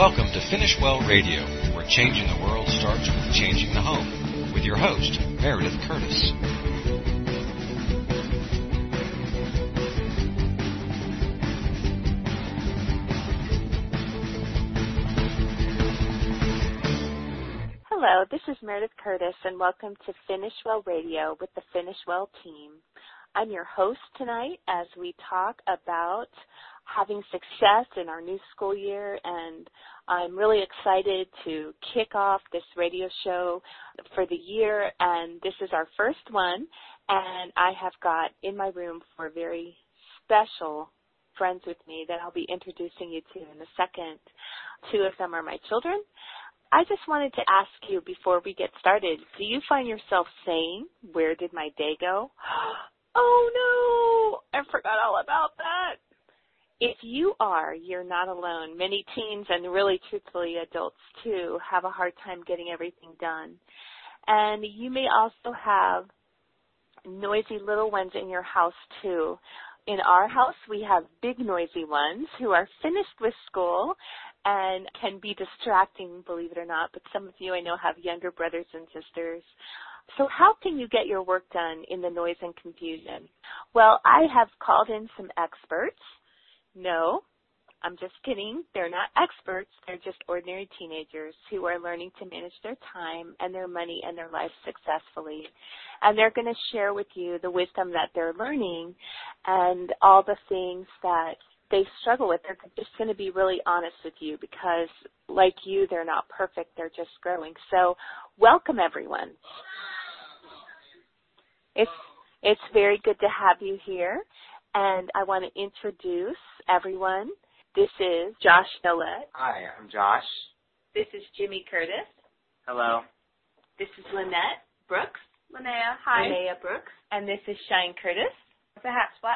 Welcome to Finish Well Radio, where changing the world starts with changing the home, with your host, Meredith Curtis. Hello, this is Meredith Curtis, and welcome to Finish Well Radio with the Finish Well team. I'm your host tonight as we talk about having success in our new school year, and I'm really excited to kick off this radio show for the year, and this is our first one, and I have got in my room four very special friends with me that I'll be introducing you to in a second. Two of them are my children. I just wanted to ask you before we get started, do you find yourself saying, "Where did my day go?" Oh no, I forgot all about that. If you are, you're not alone. Many teens and really truthfully adults too have a hard time getting everything done. And you may also have noisy little ones in your house too. In our house, we have big noisy ones who are finished with school and can be distracting, believe it or not, but some of you I know have younger brothers and sisters. So how can you get your work done in the noise and confusion? Well, I have called in some experts. No, I'm just kidding. They're not experts. They're just ordinary teenagers who are learning to manage their time and their money and their life successfully. And they're going to share with you the wisdom that they're learning and all the things that they struggle with. They're just going to be really honest with you because, like you, they're not perfect. They're just growing. So welcome, everyone. It's very good to have you here. And I want to introduce everyone. This is Josh Nolet. Hi, I'm Josh. This is Jimmy Curtis. Hello. This is Lynette Brooks. Linnea, hi. Linnea Brooks. And this is Shine Curtis. It's a hat spot.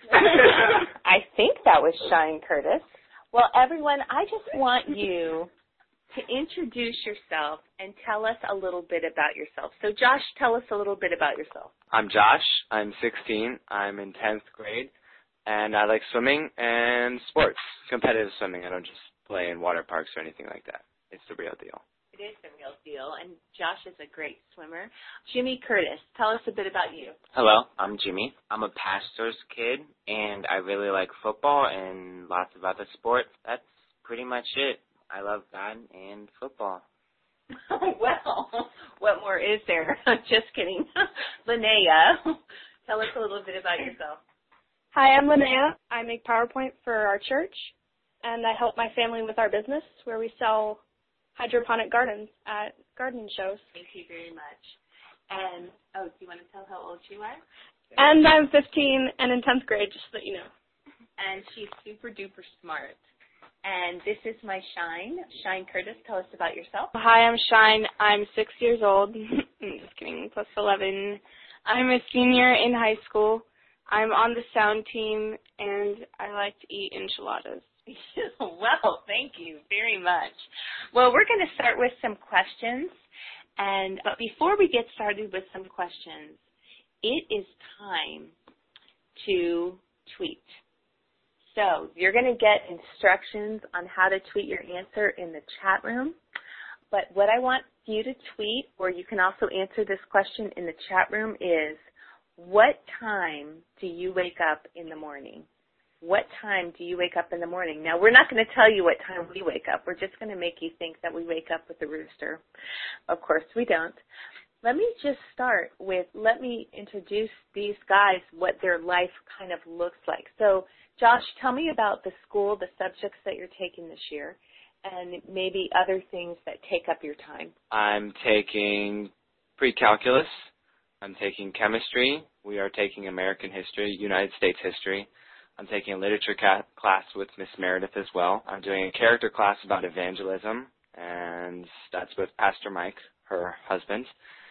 I think that was Shine Curtis. Well, everyone, I just want you to introduce yourself and tell us a little bit about yourself. So, Josh, tell us a little bit about yourself. I'm Josh. I'm 16. I'm in 10th grade, and I like swimming and sports, competitive swimming. I don't just play in water parks or anything like that. It's the real deal. It is the real deal, and Josh is a great swimmer. Jimmy Curtis, tell us a bit about you. Hello, I'm Jimmy. I'm a pastor's kid, and I really like football and lots of other sports. That's pretty much it. I love God and football. Well, what more is there? Just kidding. Linnea, tell us a little bit about yourself. Hi, I'm Linnea. I make PowerPoint for our church, and I help my family with our business where we sell hydroponic gardens at gardening shows. Thank you very much. And, do you want to tell how old you are? And I'm 15 and in 10th grade, just so you know. And she's super duper smart. And this is my Shine. Shine Curtis, tell us about yourself. Hi, I'm Shine. I'm 6 years old. I'm just kidding, plus 11. I'm a senior in high school. I'm on the sound team, and I like to eat enchiladas. Well, thank you very much. Well, we're going to start with some questions. But before we get started with some questions, it is time to tweet. So you're going to get instructions on how to tweet your answer in the chat room. But what I want you to tweet, or you can also answer this question in the chat room, is what time do you wake up in the morning? What time do you wake up in the morning? Now, we're not going to tell you what time we wake up. We're just going to make you think that we wake up with the rooster. Of course, we don't. Let me just start with, let me introduce these guys, what their life kind of looks like. So, Josh, tell me about the school, the subjects that you're taking this year, and maybe other things that take up your time. I'm taking pre-calculus. I'm taking chemistry. We are taking American history, United States history. I'm taking a literature class with Miss Meredith as well. I'm doing a character class about evangelism, and that's with Pastor Mike, her husband.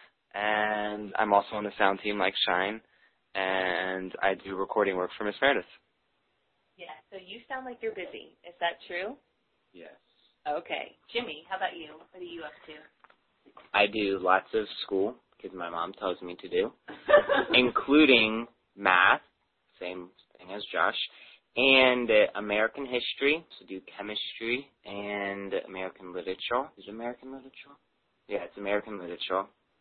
And I'm also on the sound team like Shine, and I do recording work for Miss Meredith. Yeah, so you sound like you're busy. Is that true? Yes. Okay. Jimmy, how about you? What are you up to? I do lots of school, because my mom tells me to do, including math, same thing as Josh, And American history, so do chemistry and American literature. Is it American literature? Yeah, it's American literature.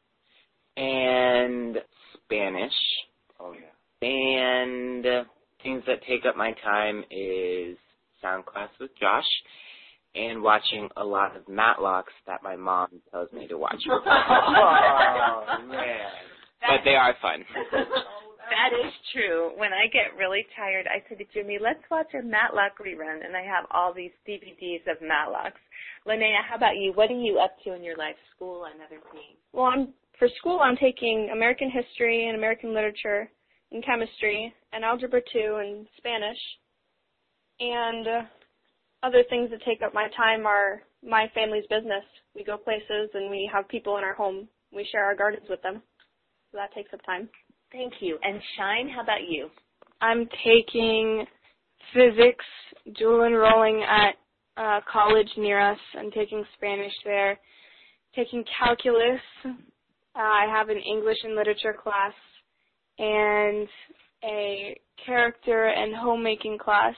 And Spanish. Oh, yeah. And things that take up my time is sound class with Josh and watching a lot of Matlocks that my mom tells me to watch. Oh, man. But they are fun. That is true. When I get really tired, I say to Jimmy, let's watch a Matlock rerun, and I have all these DVDs of Matlocks. Linnea, how about you? What are you up to in your life, school and other things? Well, for school, I'm taking American history and American literature and chemistry and algebra 2 and Spanish. And other things that take up my time are my family's business. We go places and we have people in our home. We share our gardens with them. So that takes up time. Thank you. And Shine, how about you? I'm taking physics, dual enrolling at a college near us. I'm taking Spanish there. Taking calculus. I have an English and literature class and a character and homemaking class.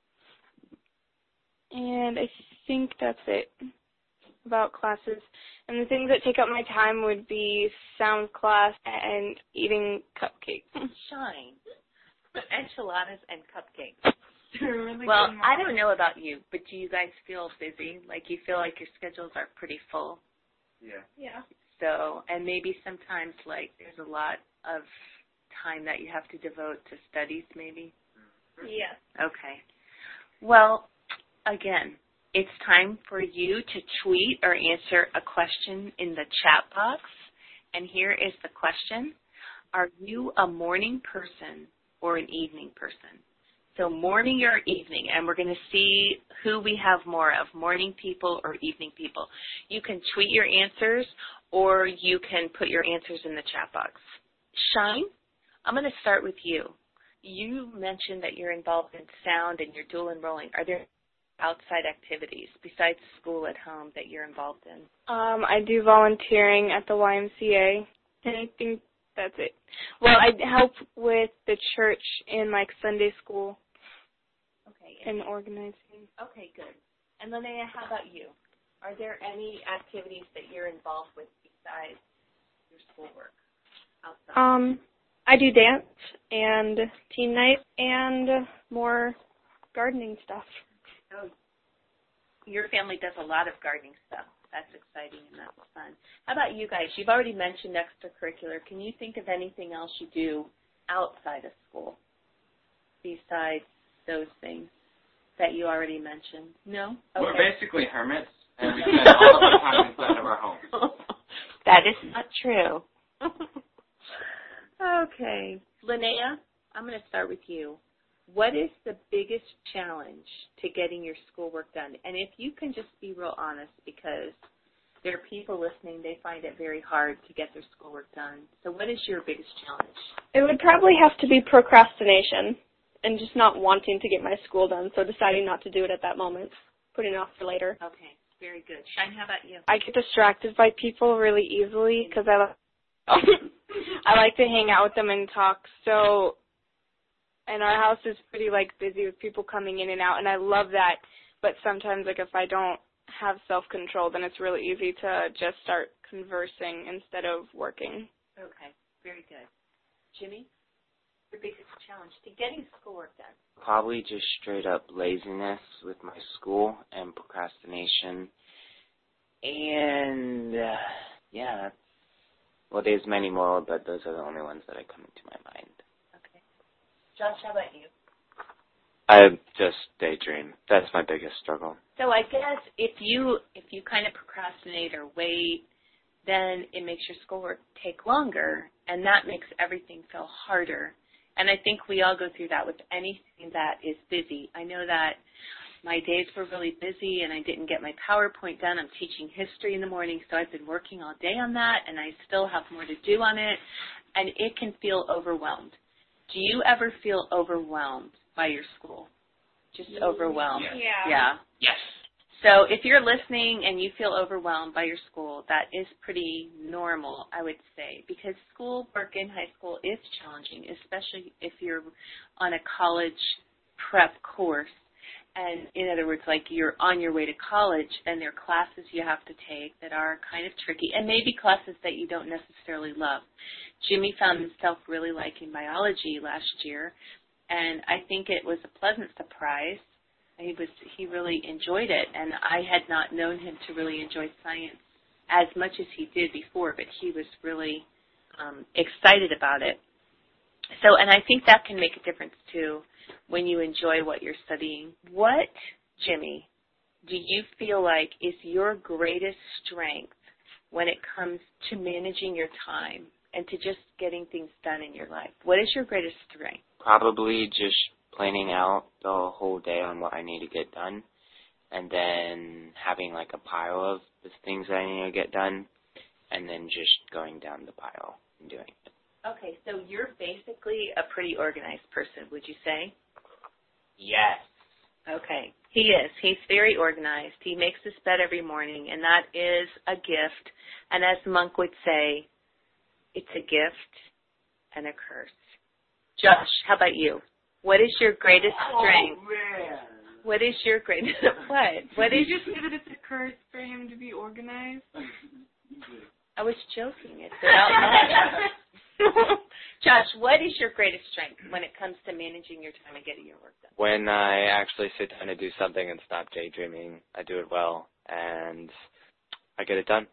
And I think that's it about classes. And the things that take up my time would be sound class and eating cupcakes. Shine. Enchiladas and cupcakes. Well, I don't know about you, but do you guys feel busy? Like you feel like your schedules are pretty full? Yeah. So, and maybe sometimes like there's a lot of time that you have to devote to studies maybe? Yeah. Okay. Well, again, it's time for you to tweet or answer a question in the chat box. And here is the question. Are you a morning person or an evening person? So morning or evening, and we're going to see who we have more of, morning people or evening people. You can tweet your answers or you can put your answers in the chat box. Shine, I'm going to start with you. You mentioned that you're involved in sound and you're dual enrolling. Are there outside activities besides school at home that you're involved in? I do volunteering at the YMCA, and I think that's it. Well, I help with the church in like Sunday school. Okay. And organizing. Okay, good. And Linnea, how about you? Are there any activities that you're involved with besides your schoolwork outside? I do dance and teen night and more gardening stuff. Oh, your family does a lot of gardening stuff. That's exciting and that's fun. How about you guys? You've already mentioned extracurricular. Can you think of anything else you do outside of school besides those things that you already mentioned? No? Okay. We're basically hermits, and we spend all of our time inside of our homes. That is not true. Okay. Linnea, I'm going to start with you. What is the biggest challenge to getting your schoolwork done? And if you can just be real honest, because there are people listening, they find it very hard to get their schoolwork done. So what is your biggest challenge? It would probably have to be procrastination and just not wanting to get my school done, so deciding not to do it at that moment, putting it off for later. Okay, very good. Shine, how about you? I get distracted by people really easily because I like to hang out with them and talk. So, and our house is pretty like busy with people coming in and out, and I love that. But sometimes, like if I don't have self-control, then it's really easy to just start conversing instead of working. Okay, very good. Jimmy, your biggest challenge to getting schoolwork done? Probably just straight up laziness with my school and procrastination. And, yeah, well, there's many more, but those are the only ones that are coming to my mind. Okay. Josh, how about you? I just daydream. That's my biggest struggle. So I guess if you kind of procrastinate or wait, then it makes your schoolwork take longer, and that makes everything feel harder. And I think we all go through that with anything that is busy. I know that my days were really busy, and I didn't get my PowerPoint done. I'm teaching history in the morning, so I've been working all day on that, and I still have more to do on it, and it can feel overwhelmed. Do you ever feel overwhelmed by your school? Just overwhelmed? Yeah. Yes. So if you're listening and you feel overwhelmed by your school, that is pretty normal, I would say, because school work in high school is challenging, especially if you're on a college prep course. And in other words, like you're on your way to college, then there are classes you have to take that are kind of tricky, and maybe classes that you don't necessarily love. Jimmy found himself really liking biology last year, and I think it was a pleasant surprise. He really enjoyed it, and I had not known him to really enjoy science as much as he did before, but he was really excited about it. So, and I think that can make a difference too when you enjoy what you're studying. What, Jimmy, do you feel like is your greatest strength when it comes to managing your time and to just getting things done in your life? What is your greatest strength? Probably just planning out the whole day on what I need to get done, and then having like a pile of the things that I need to get done, and then just going down the pile and doing it. Okay, so you're basically a pretty organized person, would you say? Yes. Okay, he is. He's very organized. He makes his bed every morning, and that is a gift. And as Monk would say, it's a gift and a curse. Josh, how about you? What is your greatest strength? Oh, man. What is your greatest, what Did is, you just say that it's a curse for him to be organized? I was joking. It's about Josh, what is your greatest strength when it comes to managing your time and getting your work done? When I actually sit down to do something and stop daydreaming, I do it well, and I get it done.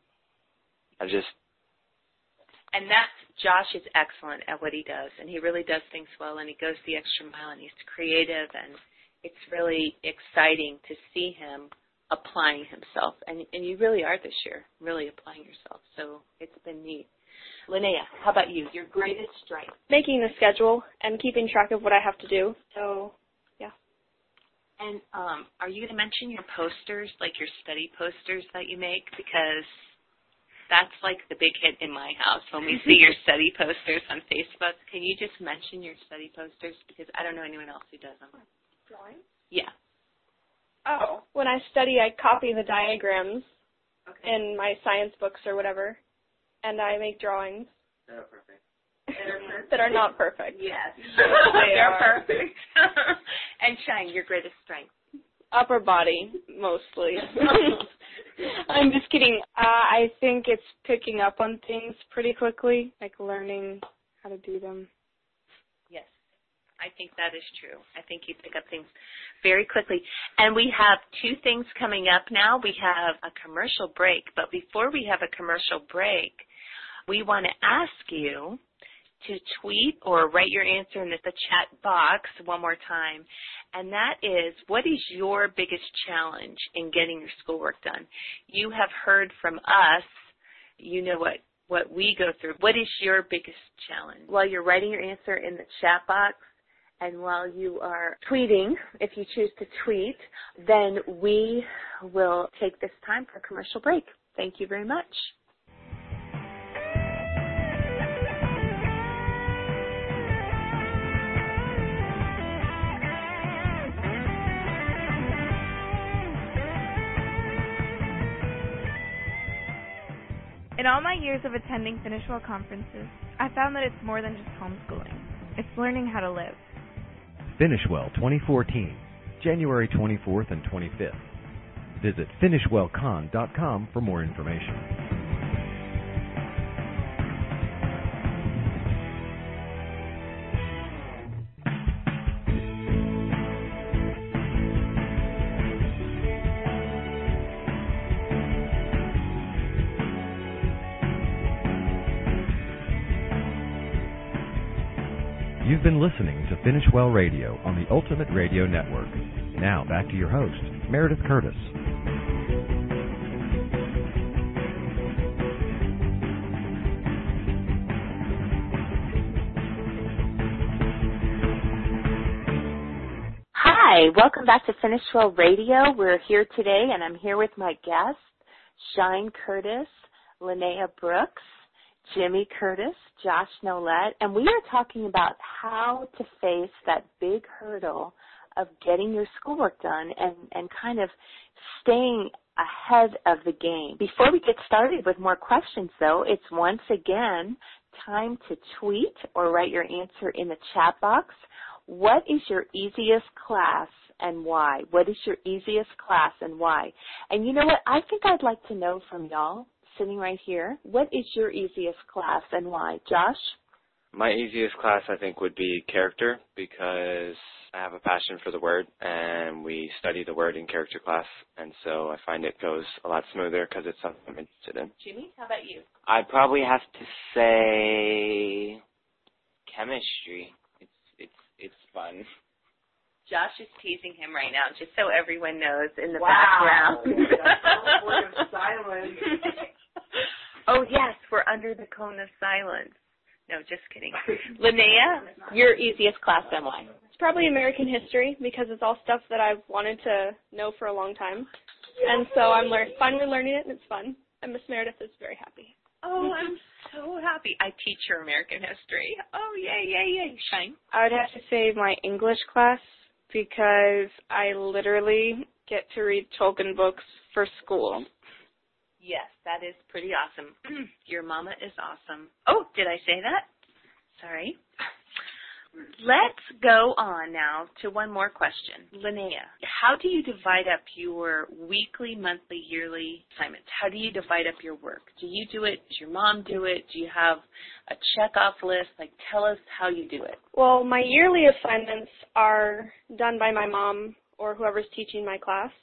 And Josh is excellent at what he does, and he really does things well, and he goes the extra mile, and he's creative, and it's really exciting to see him applying himself. And you really are this year, really applying yourself, so it's been neat. Linnea, how about you? Your greatest strength? Making the schedule and keeping track of what I have to do. So, yeah. And are you going to mention your posters, like your study posters that you make? Because that's like the big hit in my house when we see your study posters on Facebook. Can you just mention your study posters? Because I don't know anyone else who does them. Drawing? Yeah. Oh. When I study, I copy the diagrams in my science books or whatever, and I make drawings. That are perfect. That are not perfect. Yes. They're perfect. And Shine, your greatest strength? Upper body, mostly. I'm just kidding. I think it's picking up on things pretty quickly, like learning how to do them. Yes, I think that is true. I think you pick up things very quickly. And we have two things coming up now. We have a commercial break, but before we have a commercial break, we want to ask you to tweet or write your answer in the chat box one more time. And that is, what is your biggest challenge in getting your schoolwork done? You have heard from us. You know what we go through. What is your biggest challenge? While you're writing your answer in the chat box and while you are tweeting, if you choose to tweet, then we will take this time for a commercial break. Thank you very much. In all my years of attending FinishWell conferences, I found that it's more than just homeschooling. It's learning how to live. FinishWell 2014, January 24th and 25th. Visit finishwellcon.com for more information. You've been listening to FinishWell Radio on the Ultimate Radio Network. Now back to your host, Meredith Curtis. Hi, welcome back to FinishWell Radio. We're here today, and I'm here with my guests, Shine Curtis, Linnea Brooks, Jimmy Curtis, Josh Nolette, and we are talking about how to face that big hurdle of getting your schoolwork done and kind of staying ahead of the game. Before we get started with more questions, though, it's once again time to tweet or write your answer in the chat box What is your easiest class and why? What is your easiest class and why? And you know what? I think I'd like to know from y'all sitting right here, what is your easiest class and why? Josh? My easiest class, I think, would be character because I have a passion for the word, and we study the word in character class, and so I find it goes a lot smoother because it's something I'm interested in. Jimmy, how about you? I'd probably have to say chemistry. It's fun. Josh is teasing him right now, just so everyone knows in the background. Silence. Oh, yes, we're under the cone of silence. No, just kidding. Linnea, your easiest class and why? It's probably American history because it's all stuff that I've wanted to know for a long time. And so I'm finally learning it, and it's fun. And Miss Meredith is very happy. Oh, I'm so happy. I teach her American history. Oh, yay. Shine. I would have to say my English class because I literally get to read Tolkien books for school. Yes, that is pretty awesome. Your mama is awesome. Oh, did I say that? Sorry. Let's go on now to one more question. Linnea, how do you divide up your weekly, monthly, yearly assignments? How do you divide up your work? Do you do it? Does your mom do it? Do you have a check-off list? Like, tell us how you do it. Well, my yearly assignments are done by my mom or whoever's teaching my class.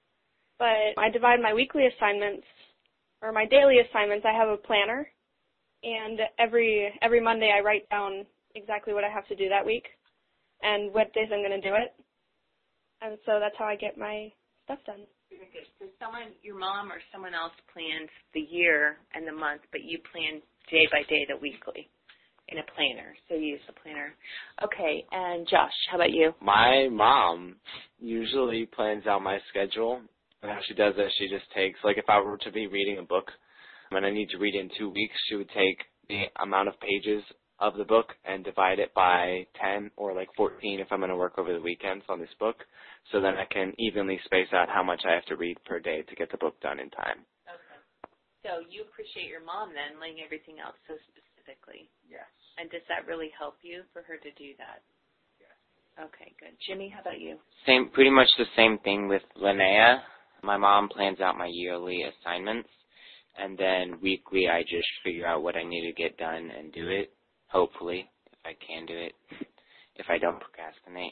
But I divide my weekly assignments, or my daily assignments, I have a planner. And every Monday I write down exactly what I have to do that week and what days I'm going to do it. And so that's how I get my stuff done. Very good. So your mom or someone else plans the year and the month, but you plan day by day the weekly in a planner. So you use the planner. Okay, and Josh, how about you? My mom usually plans out my schedule. And how she does that, she just takes, like if I were to be reading a book and I need to read it in 2 weeks, she would take the amount of pages of the book and divide it by 10 or like 14 if I'm going to work over the weekends on this book, so then I can evenly space out how much I have to read per day to get the book done in time. Okay. So you appreciate your mom then laying everything out so specifically. Yes. And does that really help you for her to do that? Yes. Okay, good. Jimmy, how about you? Pretty much the same thing with Linnea. My mom plans out my yearly assignments, and then weekly I just figure out what I need to get done and do it. Hopefully, if I can do it, if I don't procrastinate.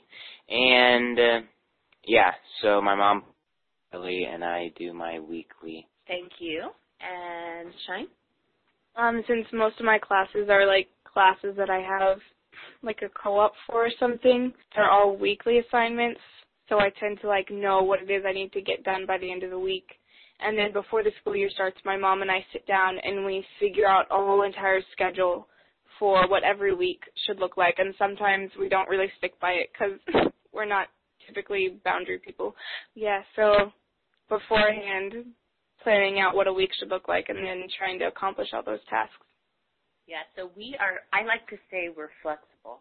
And, so my mom really and I do my weekly. Thank you. And Shine? Since most of my classes are like classes that I have like a co-op for or something, they're all weekly assignments, so I tend to like know what it is I need to get done by the end of the week. And then before the school year starts, my mom and I sit down and we figure out a whole entire schedule for what every week should look like, and sometimes we don't really stick by it because we're not typically boundary people. Yeah, so beforehand, planning out what a week should look like and then trying to accomplish all those tasks. Yeah, so I like to say we're flexible.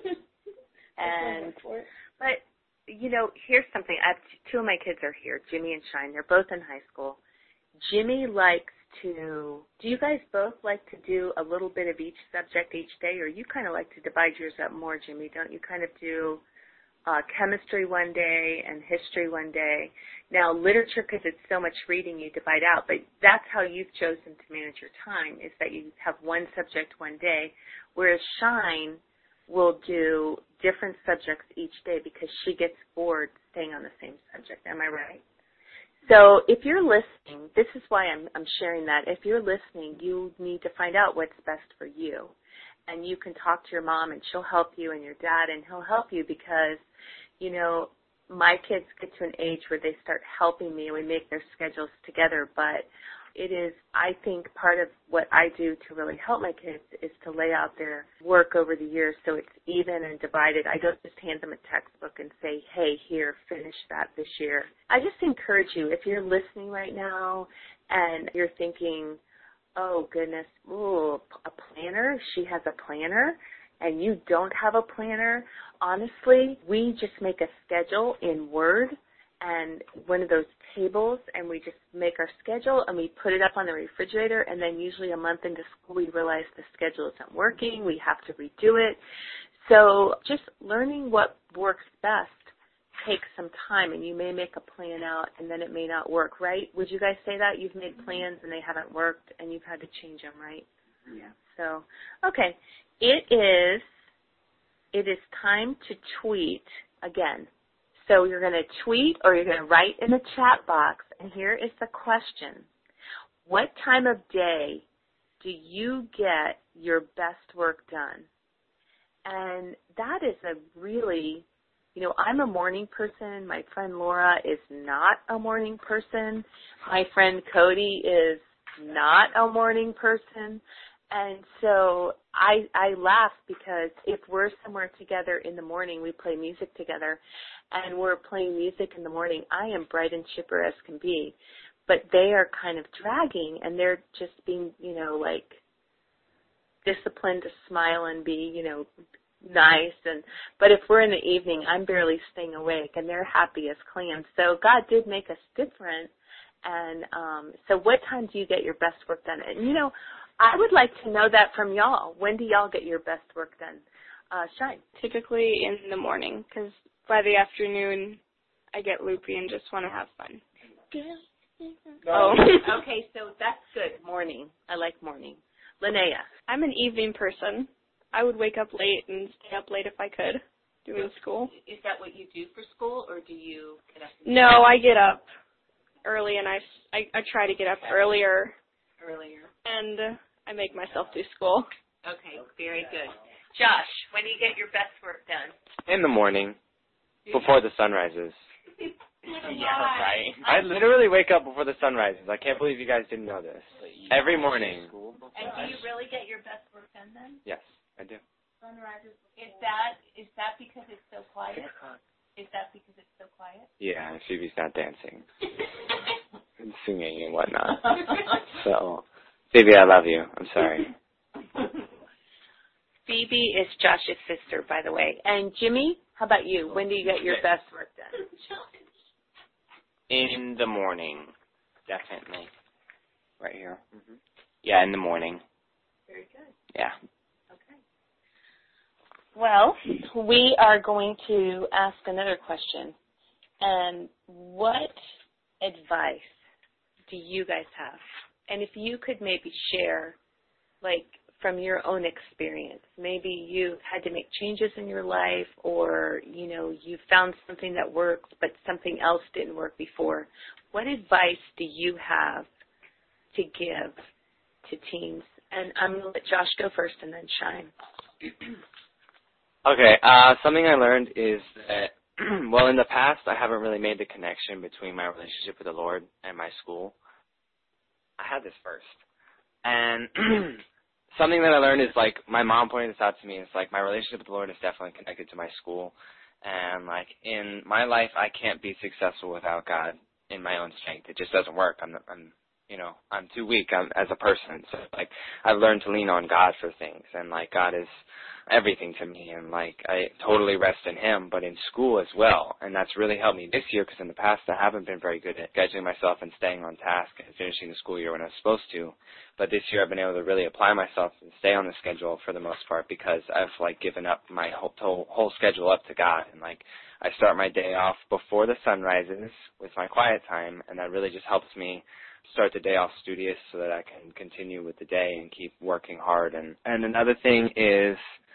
But, here's something. Two of my kids are here, Jimmy and Shine. They're both in high school. Jimmy likes do you guys both like to do a little bit of each subject each day, or you kind of like to divide yours up more, Jimmy? Don't you kind of do chemistry one day and history one day? Now, literature, because it's so much reading, you divide out, but that's how you've chosen to manage your time, is that you have one subject one day, whereas Shine will do different subjects each day because she gets bored staying on the same subject. Am I right? So if you're listening, this is why I'm sharing that. If you're listening, you need to find out what's best for you. And you can talk to your mom, and she'll help you, and your dad, and he'll help you because, my kids get to an age where they start helping me, and we make their schedules together. But it is, I think, part of what I do to really help my kids is to lay out their work over the years so it's even and divided. I don't just hand them a textbook and say, hey, here, finish that this year. I just encourage you, if you're listening right now and you're thinking, oh, goodness, a planner? She has a planner, and you don't have a planner? Honestly, we just make a schedule in Word and one of those tables, and we just make our schedule, and we put it up on the refrigerator, and then usually a month into school we realize the schedule isn't working. We have to redo it. So just learning what works best takes some time, and you may make a plan out and then it may not work, right? Would you guys say that? You've made plans and they haven't worked and you've had to change them, right? Yeah. So, okay. It is time to tweet again. So you're going to tweet or you're going to write in the chat box, and here is the question. What time of day do you get your best work done? And that is a really, I'm a morning person. My friend Laura is not a morning person. My friend Cody is not a morning person. And so I laugh because if we're somewhere together in the morning, we play music together, and we're playing music in the morning, I am bright and chipper as can be. But they are kind of dragging, and they're just being, disciplined to smile and be, nice. But if we're in the evening, I'm barely staying awake, and they're happy as clams. So God did make us different. And so what time do you get your best work done? And, I would like to know that from y'all. When do y'all get your best work done? Shine. Typically in the morning, because by the afternoon I get loopy and just want to have fun. Oh. Okay, so that's good. Morning. I like morning. Linnea. I'm an evening person. I would wake up late and stay up late if I could, doing school. Is that what you do for school, or do you get up? No, I get up early, and I try to get up earlier. And I make myself do school. Okay, very good. Josh, when do you get your best work done? In the morning, before the sun rises. Yeah, right. I literally wake up before the sun rises. I can't believe you guys didn't know this. Every morning. And do you really get your best work done then? Yes, I do. Sunrises. Is that because it's so quiet? Is that because it's so quiet? Yeah, Phoebe's not dancing and singing and whatnot. So, Phoebe, I love you. I'm sorry. Phoebe is Josh's sister, by the way. And Jimmy, how about you? When do you get your best work done? In the morning, definitely. Right here. Mm-hmm. Yeah, in the morning. Very good. Yeah. Okay. Well, we are going to ask another question. And what advice do you guys have? And if you could maybe share, from your own experience, maybe you had to make changes in your life, or, you found something that worked, but something else didn't work before. What advice do you have to give to teens? And I'm going to let Josh go first and then Shine. Okay, something I learned is that, in the past, I haven't really made the connection between my relationship with the Lord and my school. I had this first. And something that I learned is, my mom pointed this out to me. It's my relationship with the Lord is definitely connected to my school. And, in my life, I can't be successful without God in my own strength. It just doesn't work. I'm too weak as a person. So, I've learned to lean on God for things. And, God is everything to me. And, I totally rest in Him, but in school as well. And that's really helped me this year, because in the past I haven't been very good at scheduling myself and staying on task and finishing the school year when I was supposed to. But this year I've been able to really apply myself and stay on the schedule for the most part, because I've given up my whole schedule up to God. And I start my day off before the sun rises with my quiet time, and that really just helps me start the day off studious so that I can continue with the day and keep working hard. And another thing is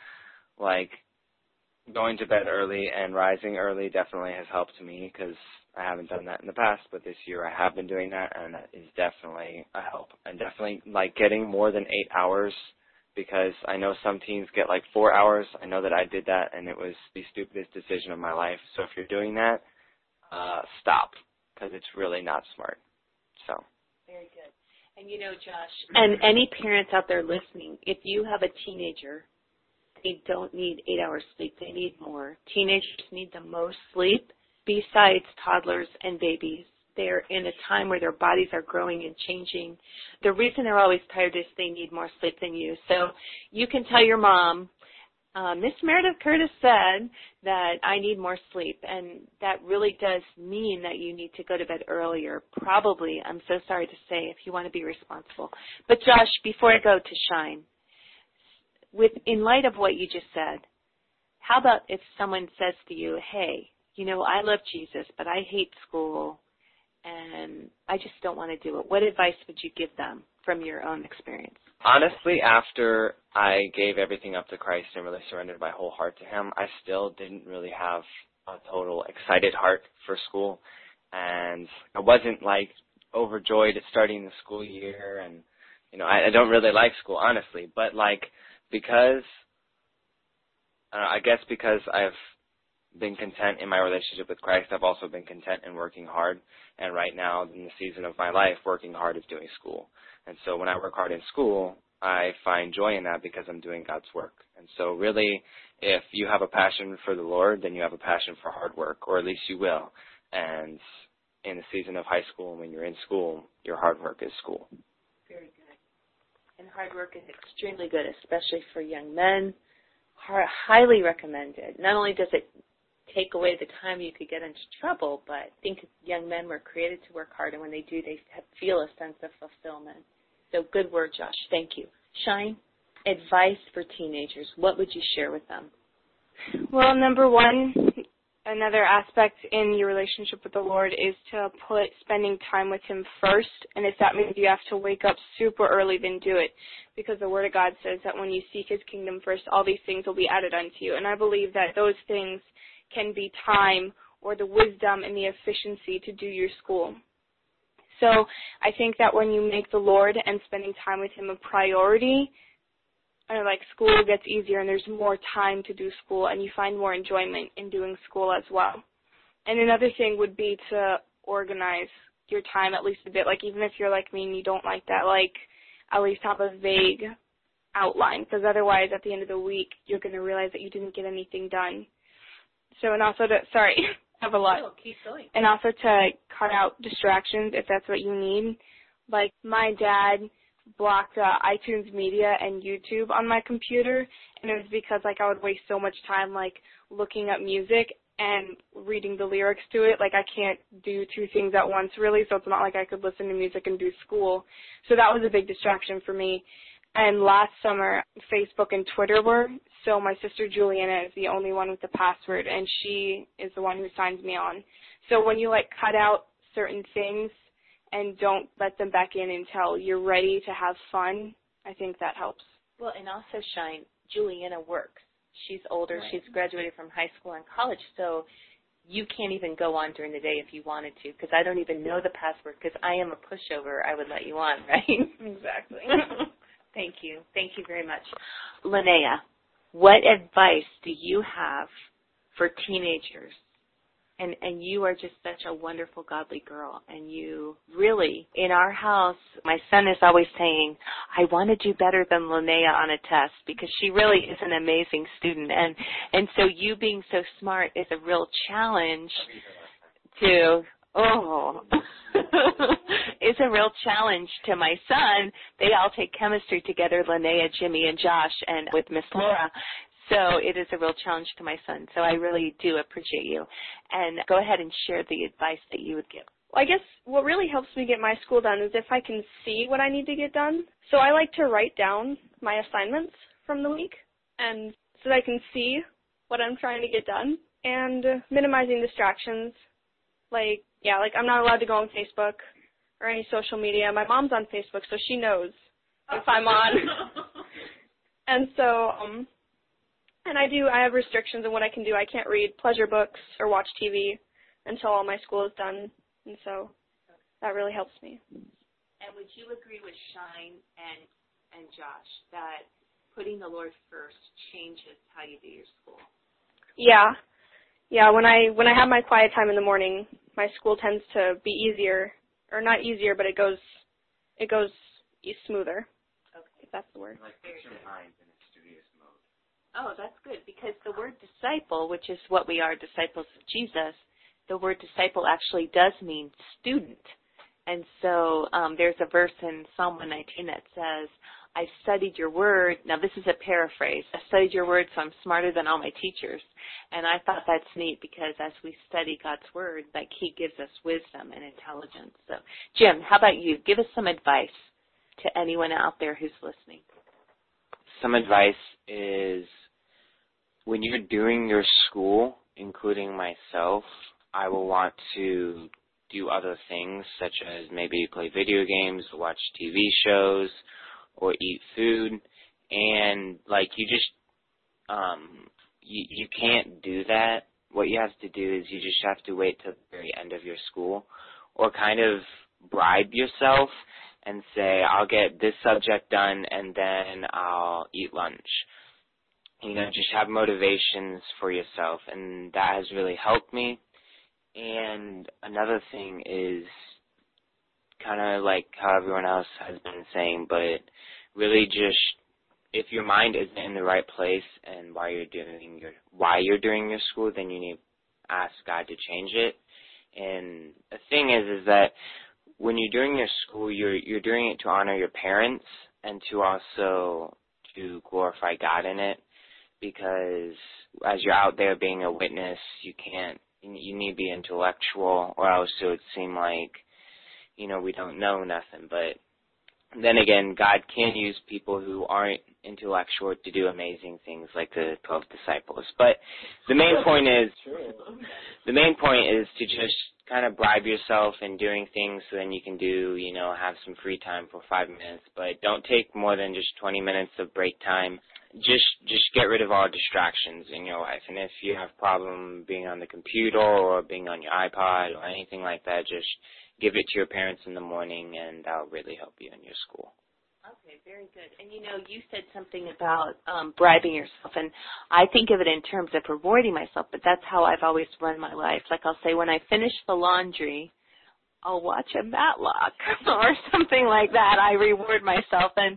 going to bed early and rising early definitely has helped me, because I haven't done that in the past, but this year I have been doing that, and that is definitely a help. And definitely getting more than 8 hours, because I know some teens get 4 hours. I know that I did that, and it was the stupidest decision of my life. So if you're doing that, stop, because it's really not smart. So. Very good. And Josh, and any parents out there listening, if you have a teenager, they don't need 8 hours sleep. They need more. Teenagers need the most sleep besides toddlers and babies. They're in a time where their bodies are growing and changing. The reason they're always tired is they need more sleep than you. So you can tell your mom, Miss Meredith Curtis said that I need more sleep, and that really does mean that you need to go to bed earlier, probably, I'm so sorry to say, if you want to be responsible. But Josh, before I go to Shine, in light of what you just said, How about if someone says to you, hey, you know, I love Jesus, but I hate school, and I just don't want to do it. What advice would you give them from your own experience? Honestly, after I gave everything up to Christ and really surrendered my whole heart to Him, I still didn't really have a total excited heart for school. And I wasn't, like, overjoyed at starting the school year. And, you know, I don't really like school, honestly. But, like, because I've been content in my relationship with Christ, I've also been content in working hard. And right now, in the season of my life, working hard is doing school. And so when I work hard in school, I find joy in that because I'm doing God's work. And so really, if you have a passion for the Lord, then you have a passion for hard work, or at least you will. And in the season of high school, when you're in school, your hard work is school. Very good. And hard work is extremely good, especially for young men. Highly recommended. Not only does it take away the time you could get into trouble, but I think young men were created to work hard, and when they do, they feel a sense of fulfillment. So good word, Josh. Thank you. Shine, advice for teenagers. What would you share with them? Well, number one, another aspect in your relationship with the Lord is to put spending time with Him first. And if that means you have to wake up super early, then do it. Because the Word of God says that when you seek His kingdom first, all these things will be added unto you. And I believe that those things can be time or the wisdom and the efficiency to do your school. So I think that when you make the Lord and spending time with Him a priority, like school gets easier and there's more time to do school and you find more enjoyment in doing school as well. And another thing would be to organize your time at least a bit. Like even if you're like me and you don't like that, like at least have a vague outline, because otherwise at the end of the week you're going to realize that you didn't get anything done. So, and also to, sorry, I have a lot. No, keep going. And also to cut out distractions if that's what you need. Like my dad blocked iTunes Media and YouTube on my computer, and it was because like I would waste so much time like looking up music and reading the lyrics to it. Like I can't do two things at once really, so it's not like I could listen to music and do school. So that was a big distraction for me. And last summer, Facebook and Twitter were, so my sister Juliana is the only one with the password, and she is the one who signs me on. So when you, like, cut out certain things and don't let them back in until you're ready to have fun, I think that helps. Well, and also, Shine, Juliana works. She's older. Right. She's graduated from high school and college, so you can't even go on during the day if you wanted to, because I don't even know the password, because I am a pushover. I would let you on, right? Exactly. Thank you. Thank you very much. Linnea, what advice do you have for teenagers? And you are just such a wonderful, godly girl. And you really, in our house, my son is always saying, I want to do better than Linnea on a test, because she really is an amazing student. And so you being so smart is a real challenge to, it's a real challenge to my son. They all take chemistry together, Linnea, Jimmy, and Josh, and with Miss Laura. So it is a real challenge to my son. So I really do appreciate you. And go ahead and share the advice that you would give. Well, I guess what really helps me get my school done is if I can see what I need to get done. So I like to write down my assignments from the week, and so that I can see what I'm trying to get done, and minimizing distractions. Like I'm not allowed to go on Facebook or any social media. My mom's on Facebook, so she knows if I'm on. And so, and I have restrictions on what I can do. I can't read pleasure books or watch TV until all my school is done, and so that really helps me. And would you agree with Shine and Josh that putting the Lord first changes how you do your school? Yeah. When I have my quiet time in the morning, my school tends to be easier, or not easier, but it goes smoother. Okay, if that's the word. Like puts your mind in a studious mode. Oh, that's good, because the word disciple, which is what we are, disciples of Jesus, the word disciple actually does mean student. And so there's a verse in Psalm 119 that says, I studied your word. Now, this is a paraphrase. I studied your word, so I'm smarter than all my teachers. And I thought that's neat, because as we study God's word, like He gives us wisdom and intelligence. So, Jim, how about you? Give us some advice to anyone out there who's listening. Some advice is when you're doing your school, including myself, I will want to do other things, such as maybe play video games, watch TV shows, or eat food. And, like, you just, you can't do that. What you have to do is you just have to wait till the very end of your school, or kind of bribe yourself and say, I'll get this subject done and then I'll eat lunch. You know, just have motivations for yourself, and that has really helped me. And another thing is kind of like how everyone else has been saying, but really just if your mind isn't in the right place and why you're doing your school, then you need to ask God to change it. And the thing is that when you're doing your school, you're doing it to honor your parents and to also to glorify God in it, because as you're out there being a witness, you need to be intellectual, or else it would seem like, you know, we don't know nothing. But then again, God can use people who aren't intellectual to do amazing things, like the 12 disciples. But the main point is to just kind of bribe yourself in doing things so then you can have some free time for 5 minutes. But don't take more than just 20 minutes of break time. Just get rid of all distractions in your life. And if you have a problem being on the computer or being on your iPod or anything like that, just give it to your parents in the morning, and that'll really help you in your school. Okay, very good. And, you said something about bribing yourself, and I think of it in terms of rewarding myself, but that's how I've always run my life. Like I'll say, when I finish the laundry, I'll watch a Matlock or something like that. I reward myself, and,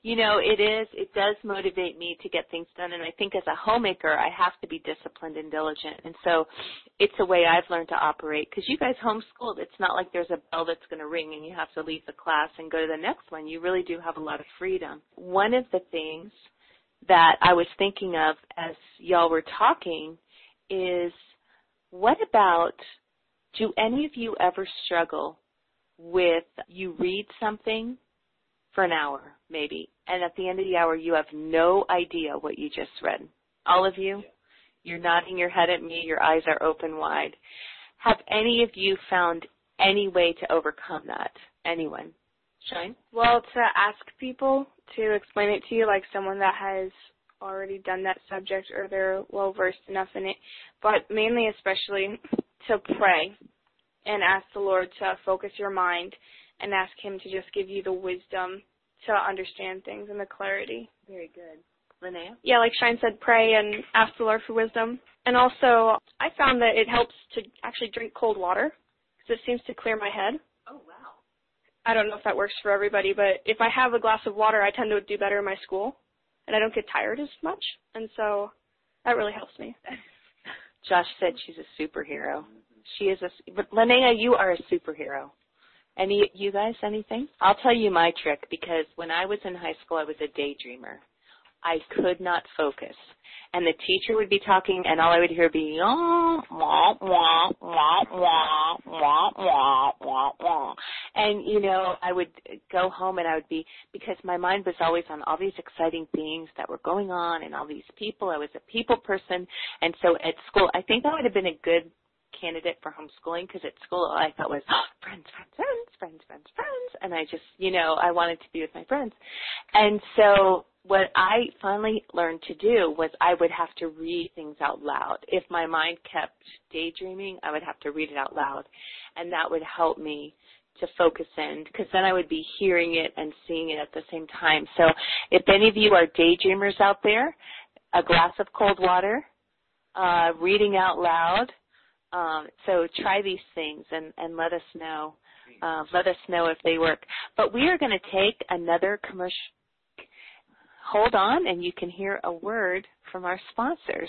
it does motivate me to get things done. And I think as a homemaker, I have to be disciplined and diligent. And so it's a way I've learned to operate, because you guys homeschooled. It's not like there's a bell that's going to ring and you have to leave the class and go to the next one. You really do have a lot of freedom. One of the things that I was thinking of as y'all were talking is, what about, do any of you ever struggle with, you read something for an hour maybe, and at the end of the hour you have no idea what you just read? All of you? You're nodding your head at me, your eyes are open wide. Have any of you found any way to overcome that? Anyone? Shine? Well, to ask people to explain it to you, like someone that has already done that subject or they're well-versed enough in it, but mainly especially to pray and ask the Lord to focus your mind and ask Him to just give you the wisdom to understand things and the clarity. Very good. Linnea? Yeah, like Shine said, pray and ask the Lord for wisdom. And also, I found that it helps to actually drink cold water because it seems to clear my head. Oh, wow. I don't know if that works for everybody, but if I have a glass of water, I tend to do better in my school, and I don't get tired as much. And so that really helps me. Josh said she's a superhero. She is but Linnea, you are a superhero. You guys, anything? I'll tell you my trick, because when I was in high school, I was a daydreamer. I could not focus. And the teacher would be talking, and all I would hear would be, wah, wah, wah, wah, wah, wah, wah, wah. And, I would go home and I would be, because my mind was always on all these exciting things that were going on and all these people. I was a people person. And so at school, I think that would have been a good candidate for homeschooling, because at school all I thought was friends, and I just, I wanted to be with my friends. And so what I finally learned to do was I would have to read things out loud. If my mind kept daydreaming, I would have to read it out loud, and that would help me to focus in, because then I would be hearing it and seeing it at the same time. So if any of you are daydreamers out there, a glass of cold water, reading out loud. So try these things and let us know. Let us know if they work. But we are going to take another commercial. Hold on, and you can hear a word from our sponsors.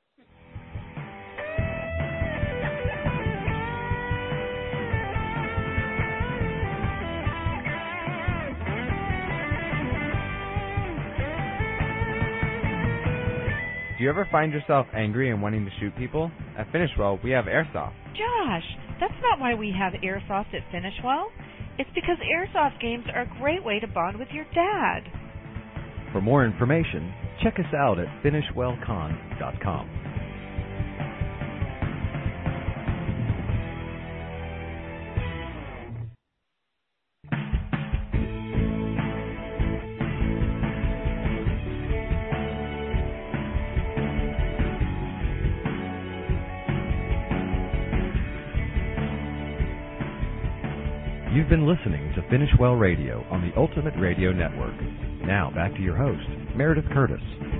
Do you ever find yourself angry and wanting to shoot people? At Finishwell, we have airsoft. Josh, that's not why we have airsoft at Finishwell. It's because airsoft games are a great way to bond with your dad. For more information, check us out at finishwellcon.com. You've been listening to Finish Well Radio on the Ultimate Radio Network. Now back to your host, Meredith Curtis.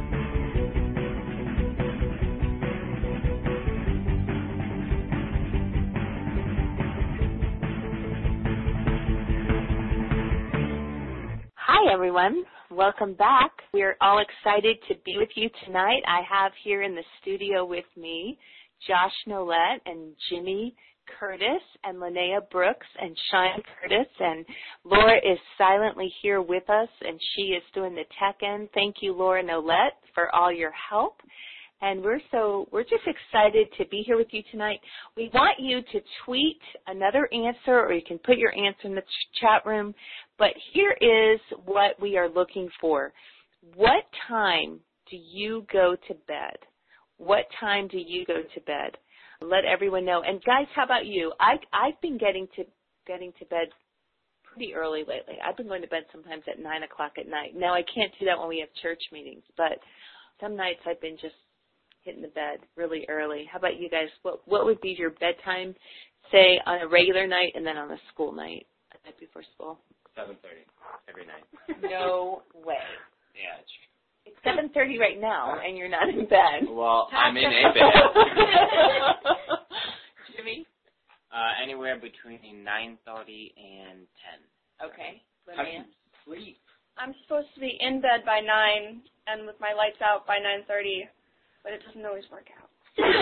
Hi, everyone. Welcome back. We're all excited to be with you tonight. I have here in the studio with me Josh Nolette and Jimmy Curtis and Linnea Brooks and Shine Curtis, and Laura is silently here with us, and she is doing the tech end. Thank you, Laura Nolette, for all your help. And we're just excited to be here with you tonight. We want you to tweet another answer, or you can put your answer in the chat room. But here is what we are looking for. What time do you go to bed? What time do you go to bed? Let everyone know. And guys, how about you? I've been getting to bed pretty early lately. I've been going to bed sometimes at 9 o'clock at night. Now I can't do that when we have church meetings, but some nights I've been just hitting the bed really early. How about you guys? What would be your bedtime, say, on a regular night and then on a school night, a night before school? 7:30 every night. No way. Yeah, it's true. It's 7:30 right now, and you're not in bed. Well, I'm in a bed. Jimmy? Anywhere between 9:30 and 10. Okay. Linnea? Sleep. I'm supposed to be in bed by 9 and with my lights out by 9:30, but it doesn't always work out.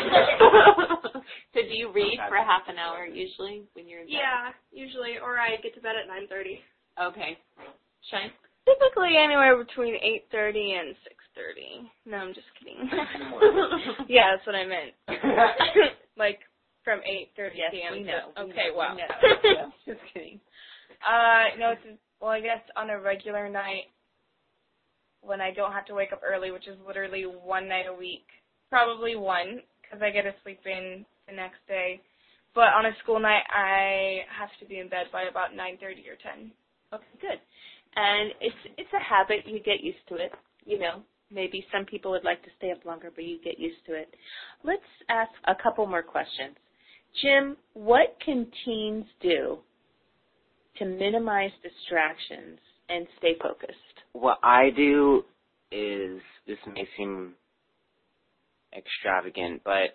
So do you read for half an hour usually when you're in bed? Yeah, usually, or I get to bed at 9:30. Okay. Shine? Typically anywhere between 8:30 and 6:30. No, I'm just kidding. Yeah, that's what I meant. Like from 8:30 yes, p.m. we know. Okay, wow. No, just kidding. No, well, I guess on a regular night when I don't have to wake up early, which is literally one night a week, probably one, because I get to sleep in the next day. But on a school night, I have to be in bed by about 9:30 or 10. Okay, good. And it's a habit. You get used to it. You know, maybe some people would like to stay up longer, but you get used to it. Let's ask a couple more questions. Jim, what can teens do to minimize distractions and stay focused? What I do is, this may seem extravagant, but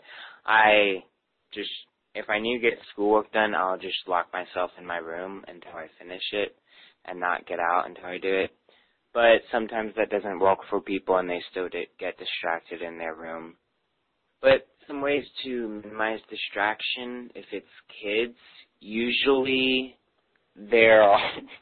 if I need to get schoolwork done, I'll just lock myself in my room until I finish it and not get out until I do it. But sometimes that doesn't work for people and they still get distracted in their room. But some ways to minimize distraction, if it's kids, usually they're all...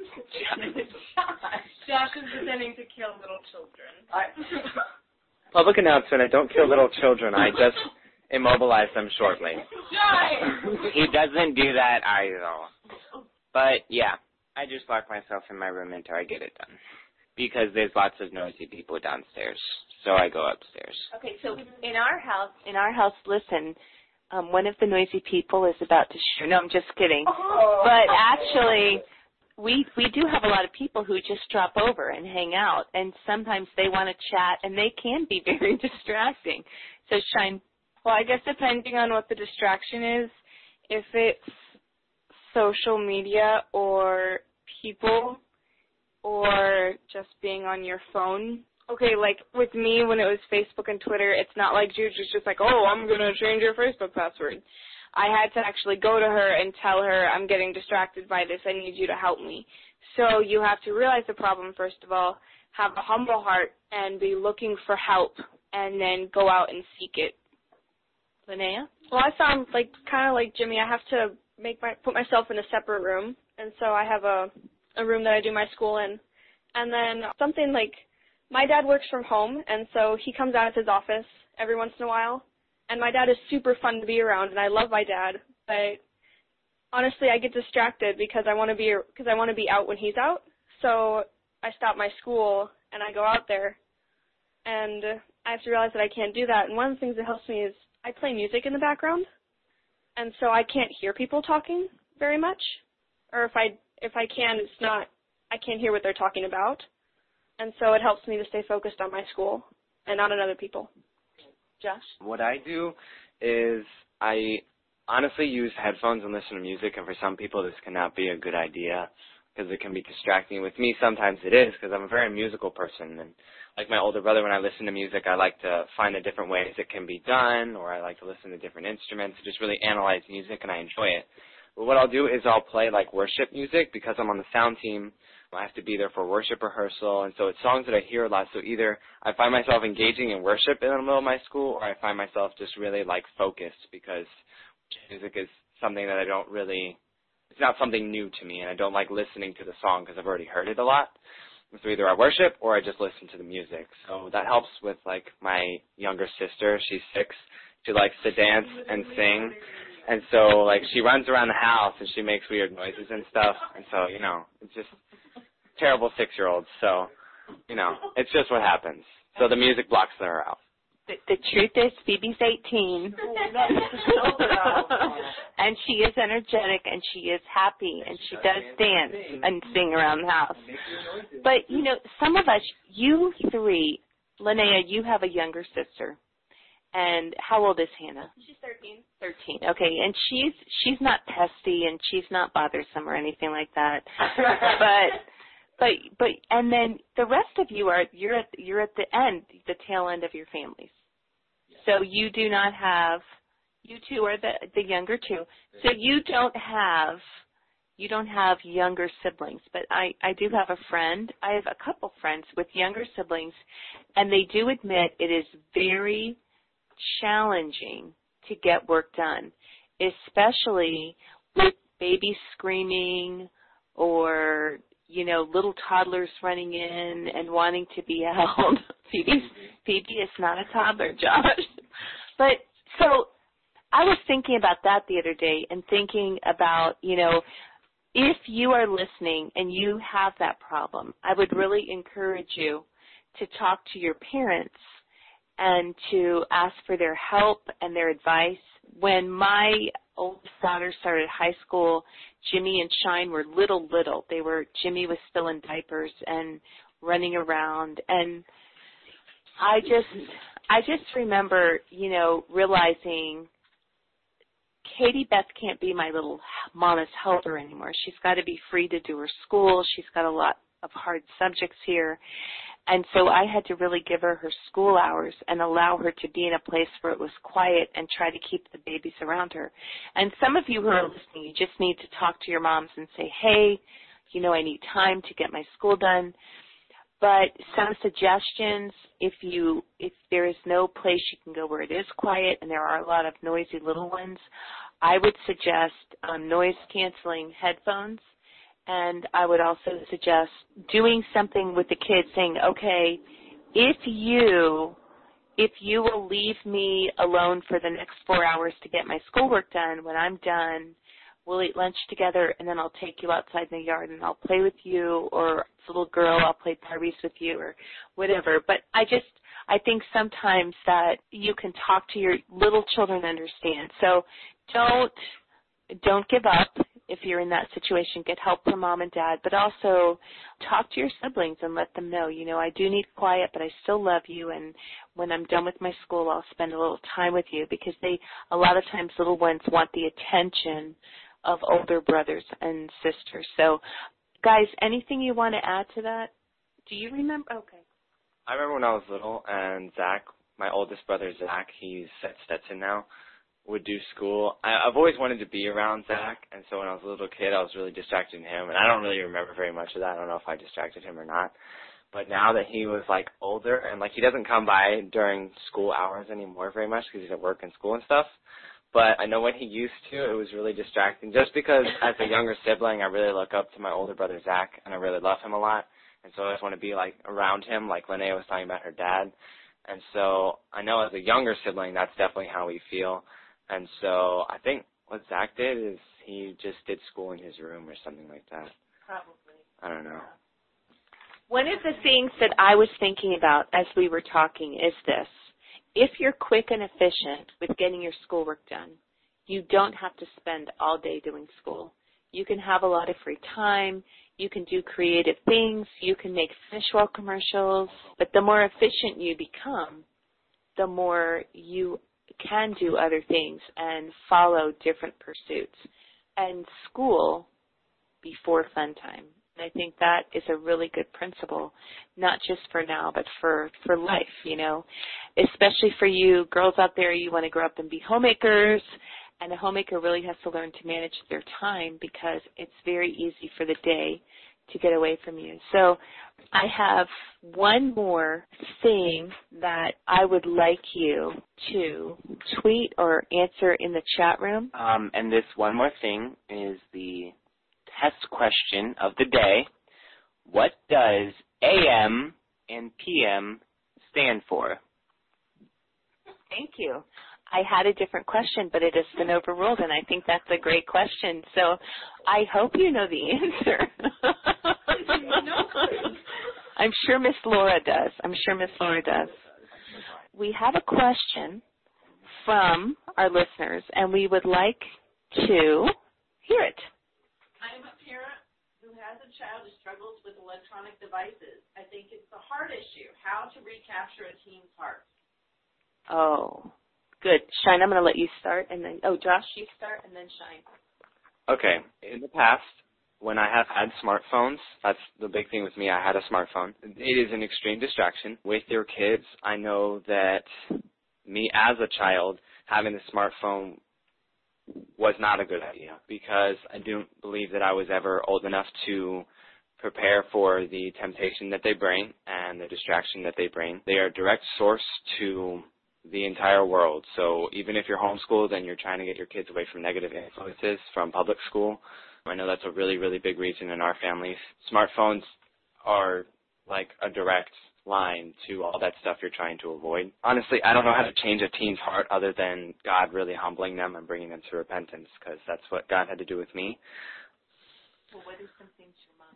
Josh is pretending to kill little children. Public announcement, I don't kill little children. I just immobilize them shortly. He doesn't do that either. But, yeah, I just lock myself in my room until I get it done. Because there's lots of noisy people downstairs, so I go upstairs. Okay, so in our house, listen, one of the noisy people is about to shoot. No, I'm just kidding. Oh. But actually, we do have a lot of people who just drop over and hang out, and sometimes they want to chat, and they can be very distracting. So, Shine. Well, I guess depending on what the distraction is, if it's social media or people or just being on your phone. Okay, like with me when it was Facebook and Twitter, it's not like Juju's just like, oh, I'm going to change your Facebook password. I had to actually go to her and tell her, I'm getting distracted by this, I need you to help me. So you have to realize the problem, first of all, have a humble heart, and be looking for help, and then go out and seek it. Linnea? Well, I found, kind of like Jimmy, I have to put myself in a separate room, and so I have a room that I do my school in. And then something like, my dad works from home, and so he comes out of his office every once in a while, and my dad is super fun to be around, and I love my dad, but honestly, I get distracted because I want to be out when he's out. So I stop my school and I go out there, and I have to realize that I can't do that. And one of the things that helps me is I play music in the background, and so I can't hear people talking very much. Or if I can, it's not, I can't hear what they're talking about. And so it helps me to stay focused on my school and not on other people. Josh? What I do is I honestly use headphones and listen to music, and for some people this cannot be a good idea because it can be distracting. With me, sometimes it is because I'm a very musical person, and like my older brother, when I listen to music, I like to find the different ways it can be done, or I like to listen to different instruments, just really analyze music, and I enjoy it. But what I'll do is I'll play like worship music because I'm on the sound team. I have to be there for worship rehearsal, and so it's songs that I hear a lot. So either I find myself engaging in worship in the middle of my school, or I find myself just really like focused because music is something that I don't really, it's not something new to me, and I don't like listening to the song because I've already heard it a lot. So either I worship or I just listen to the music. So that helps with like my younger sister. She's 6. She likes to dance and sing. And so like she runs around the house and she makes weird noises and stuff. And so, you know, it's just terrible 6-year-olds. So, you know, it's just what happens. So the music blocks her out. The truth is, Phoebe's 18, and she is energetic, and she is happy, and she does dance and sing around the house. But, you know, some of us, you 3, Linnea, you have a younger sister. And how old is Hannah? She's 13. 13. Okay, and she's not pesty, and she's not bothersome or anything like that. But and then the rest of you you're at the end, the tail end of your families. So you do not have, you two are the younger two. So you don't have younger siblings. But I do have a friend. I have a couple friends with younger siblings, and they do admit it is very challenging to get work done, especially with babies screaming or, you know, little toddlers running in and wanting to be held. Phoebe is not a toddler, Josh. But so I was thinking about that the other day and thinking about, you know, if you are listening and you have that problem, I would really encourage you to talk to your parents and to ask for their help and their advice. When my oldest daughter started high school, Jimmy and Shine were little. Jimmy was still in diapers and running around, and I just remember, you know, realizing Katie Beth can't be my little mama's helper anymore. She's got to be free to do her school. She's got a lot of hard subjects here. And so I had to really give her school hours and allow her to be in a place where it was quiet and try to keep the babies around her. And some of you who are listening, you just need to talk to your moms and say, hey, you know, I need time to get my school done. But some suggestions, if there is no place you can go where it is quiet and there are a lot of noisy little ones, I would suggest noise-canceling headphones. And I would also suggest doing something with the kids, saying, okay, if you will leave me alone for the next 4 hours to get my schoolwork done, when I'm done, we'll eat lunch together, and then I'll take you outside in the yard, and I'll play with you, or as a little girl, I'll play Barbies with you, or whatever. But I think sometimes that you can talk to your little children, understand. So don't give up. If you're in that situation, get help from mom and dad, but also talk to your siblings and let them know, you know, I do need quiet, but I still love you, and when I'm done with my school, I'll spend a little time with you, because a lot of times little ones want the attention of older brothers and sisters. So, guys, anything you want to add to that? Do you remember? Okay. I remember when I was little, and Zach, my oldest brother Zach, he's at Stetson now, would do school. I've always wanted to be around Zach, and so when I was a little kid, I was really distracting him, and I don't really remember very much of that. I don't know if I distracted him or not. But now that he was, like, older, and, like, he doesn't come by during school hours anymore very much because he's at work and school and stuff, but I know when he used to, it was really distracting, just because as a younger sibling, I really look up to my older brother Zach, and I really love him a lot, and so I just want to be, like, around him, like Linnea was talking about her dad. And so I know as a younger sibling, that's definitely how we feel. And so I think what Zach did is he just did school in his room or something like that. Probably. I don't know. One of the things that I was thinking about as we were talking is this. If you're quick and efficient with getting your schoolwork done, you don't have to spend all day doing school. You can have a lot of free time. You can do creative things. You can make Finish Well commercials. But the more efficient you become, the more you can do other things and follow different pursuits. And school before fun time. And I think that is a really good principle, not just for now, but for life, you know. Especially for you girls out there, you want to grow up and be homemakers. And a homemaker really has to learn to manage their time because it's very easy for the day to get away from you. So I have one more thing that I would like you to tweet or answer in the chat room. And this one more thing is the test question of the day. What does AM and PM stand for? Thank you. I had a different question, but it has been overruled, and I think that's a great question. So I hope you know the answer. I'm sure Miss Laura does. We have a question from our listeners, and we would like to hear it. I'm a parent who has a child who struggles with electronic devices. I think it's a heart issue, how to recapture a teen's heart. Oh, good. Shine, I'm going to let you start, and then, Josh, you start, and then Shine. Okay. In the past, when I have had smartphones, that's the big thing with me, I had a smartphone. It is an extreme distraction. With your kids, I know that me as a child, having a smartphone was not a good idea because I don't believe that I was ever old enough to prepare for the temptation that they bring and the distraction that they bring. They are a direct source to the entire world. So even if you're homeschooled and you're trying to get your kids away from negative influences from public school, I know that's a really, really big reason in our families. Smartphones are like a direct line to all that stuff you're trying to avoid. Honestly, I don't know how to change a teen's heart other than God really humbling them and bringing them to repentance, because that's what God had to do with me. Well, what are some things your mom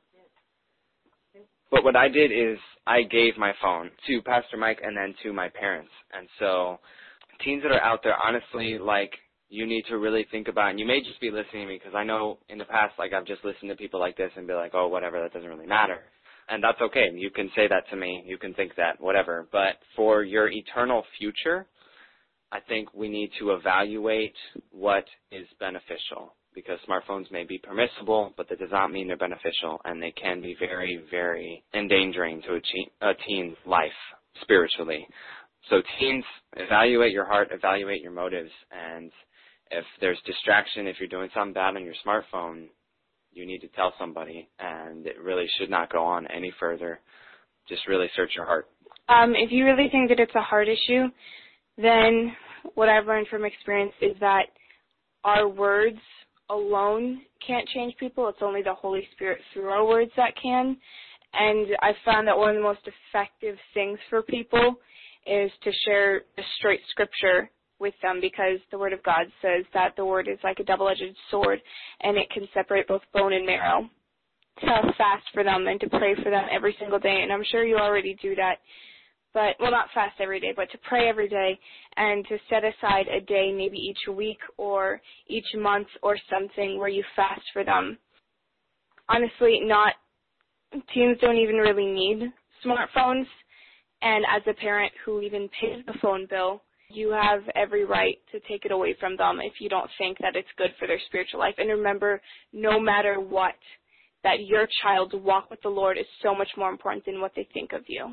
did? But what I did is I gave my phone to Pastor Mike and then to my parents. And so teens that are out there, honestly, like, you need to really think about, and you may just be listening to me because I know in the past, like, I've just listened to people like this and be like, oh, whatever, that doesn't really matter. And that's okay. You can say that to me. You can think that, whatever. But for your eternal future, I think we need to evaluate what is beneficial, because smartphones may be permissible, but that does not mean they're beneficial, and they can be very, very endangering to a teen's life spiritually. So teens, evaluate your heart, evaluate your motives, and if there's distraction, if you're doing something bad on your smartphone, you need to tell somebody, and it really should not go on any further. Just really search your heart. If you really think that it's a heart issue, then what I've learned from experience is that our words alone can't change people. It's only the Holy Spirit through our words that can. And I found that one of the most effective things for people is to share the straight scripture with them, because the Word of God says that the Word is like a double-edged sword, and it can separate both bone and marrow. To fast for them and to pray for them every single day, and I'm sure you already do that, but, well, not fast every day, but to pray every day and to set aside a day, maybe each week or each month or something where you fast for them. Honestly, teens don't even really need smartphones, and as a parent who even pays the phone bill, you have every right to take it away from them if you don't think that it's good for their spiritual life. And remember, no matter what, that your child's walk with the Lord is so much more important than what they think of you.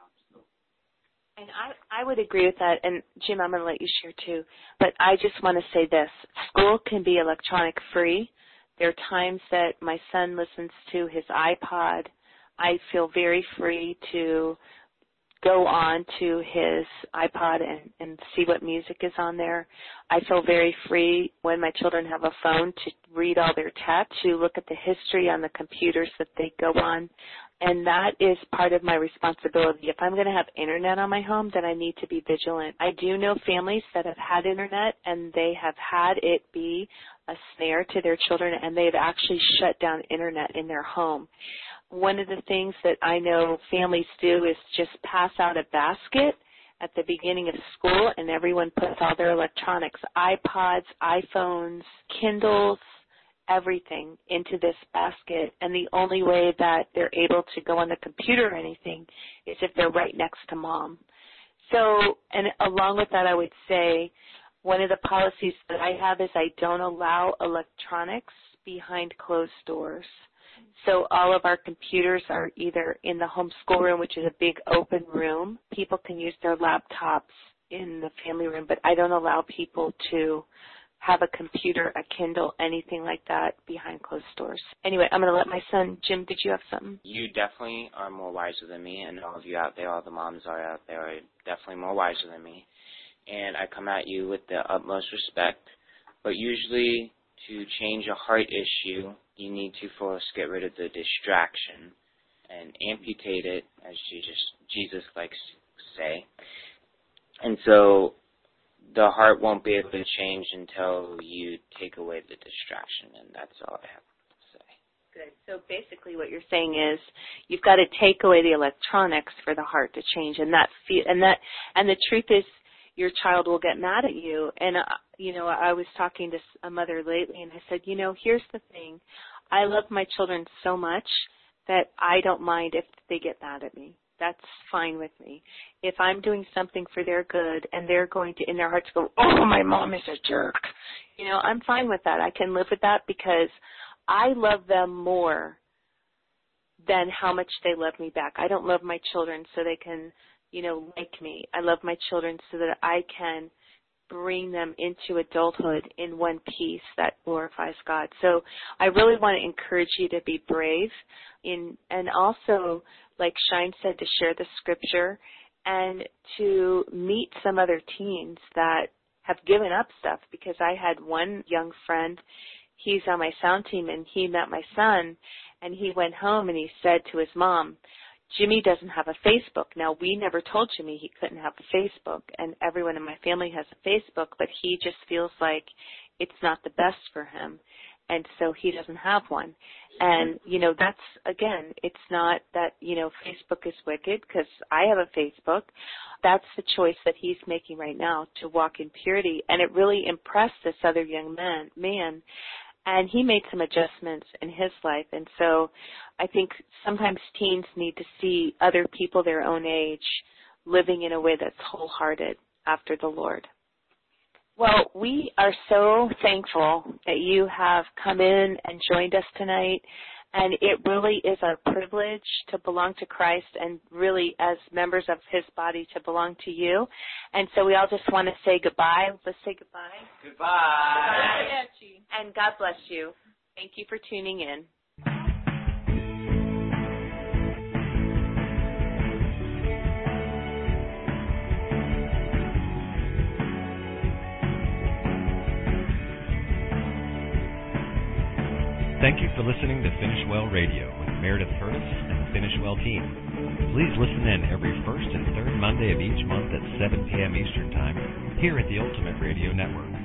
And I would agree with that. And, Jim, I'm going to let you share too. But I just want to say this. School can be electronic free. There are times that my son listens to his iPod. I feel very free to go on to his iPod and see what music is on there. I feel very free when my children have a phone to read all their text, to look at the history on the computers that they go on. And that is part of my responsibility. If I'm going to have internet on my home, then I need to be vigilant. I do know families that have had internet, and they have had it be a snare to their children, and they've actually shut down internet in their home. one of the things that I know families do is just pass out a basket at the beginning of school, and everyone puts all their electronics, iPods, iPhones, Kindles, everything into this basket. And the only way that they're able to go on the computer or anything is if they're right next to mom. So, and along with that, I would say one of the policies that I have is I don't allow electronics behind closed doors. So all of our computers are either in the homeschool room, which is a big open room. People can use their laptops in the family room, but I don't allow people to have a computer, a Kindle, anything like that behind closed doors. Anyway, I'm going to let my son, Jim, did you have something? You definitely are more wiser than me, and all of you out there, all the moms are out there, are definitely more wiser than me. And I come at you with the utmost respect, but usually to change a heart issue, you need to first get rid of the distraction and amputate it, as Jesus likes to say. And so the heart won't be able to change until you take away the distraction, and that's all I have to say. Good. So basically what you're saying is you've got to take away the electronics for the heart to change, and the truth is your child will get mad at you. And I was talking to a mother lately, and I said, here's the thing. I love my children so much that I don't mind if they get mad at me. That's fine with me. If I'm doing something for their good and they're going to, in their hearts, go, oh, my mom is a jerk, I'm fine with that. I can live with that because I love them more than how much they love me back. I don't love my children so they can, like me. I love my children so that I can bring them into adulthood in one piece that glorifies God. So I really want to encourage you to be brave and also, like Shine said, to share the scripture and to meet some other teens that have given up stuff, because I had one young friend, he's on my sound team, and he met my son, and he went home and he said to his mom, Jimmy doesn't have a Facebook. Now, we never told Jimmy he couldn't have a Facebook, and everyone in my family has a Facebook, but he just feels like it's not the best for him, and so he doesn't have one. And, that's, again, it's not that, Facebook is wicked, because I have a Facebook. That's the choice that he's making right now, to walk in purity, and it really impressed this other young man. And he made some adjustments in his life. And so I think sometimes teens need to see other people their own age living in a way that's wholehearted after the Lord. Well, we are so thankful that you have come in and joined us tonight. And it really is our privilege to belong to Christ and really as members of his body to belong to you. And so we all just want to say goodbye. Let's say goodbye. Goodbye. Goodbye. And God bless you. Thank you for tuning in. Thank you for listening to Finish Well Radio with Meredith Curtis and the Finish Well team. Please listen in every first and third Monday of each month at 7 p.m. Eastern Time here at the Ultimate Radio Network.